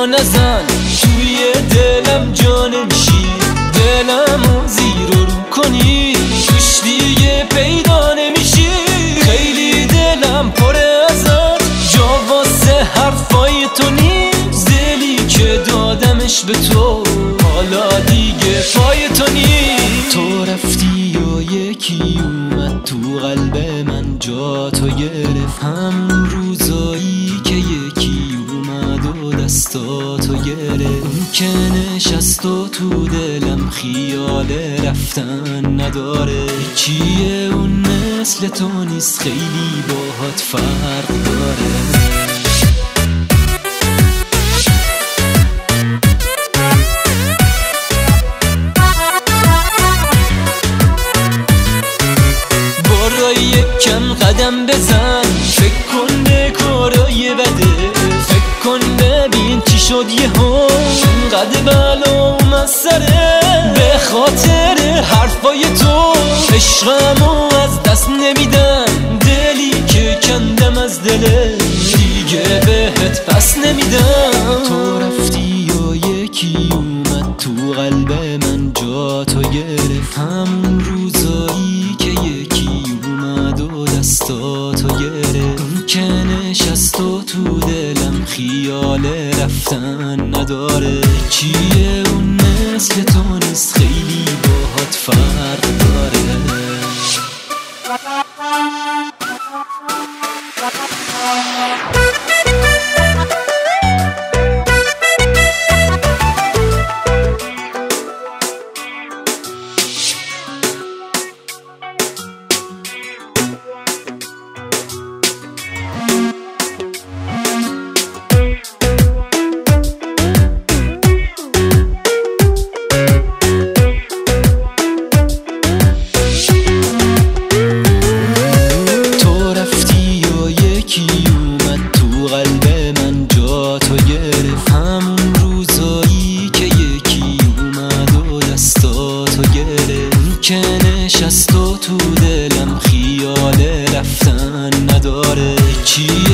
صدا نزن، توی دلم جا نمیشی، دلمو زیر و رو کنی، توش دیگه پیدا نمیشی. خیلی دلم پره ازت، جا واسه حرفای تو نیست، دلی که دادمش به تو حالا دیگه پای تو نیست. تو رفتی و یکی اومد تو قلب من جا تو گرفت، همون روزایی که یکی اومد و دستاتو گرفت. اون که نشست و تو دلم خیال رفتن نداره، یکیه اون مثل تو نیست، خیلی باهات فرق داره. یکم قدم بزن، فکر کن به کارای بده، فکر کن ببین چی شد یهو، اینقدر بلا اومد سره به خاطر حرفای تو. عشقمو از دست نمیدم، دلی که کندم از دلت دیگه بهت پس نمیدم. تو رفتی و یکی اومد تو قلب من جا تو گرفت، همون روزایی که یکی اومد و دستاتو گرفت. اون که نشست و تو دلم خیال رفتن نداره، چیه اون مثل تو نیست، خیلی باهات فرق داره. همون روزایی که یکی اومد و دستاتو گرفت، اون که نشست و تو دلم خیال رفتن نداره، چیه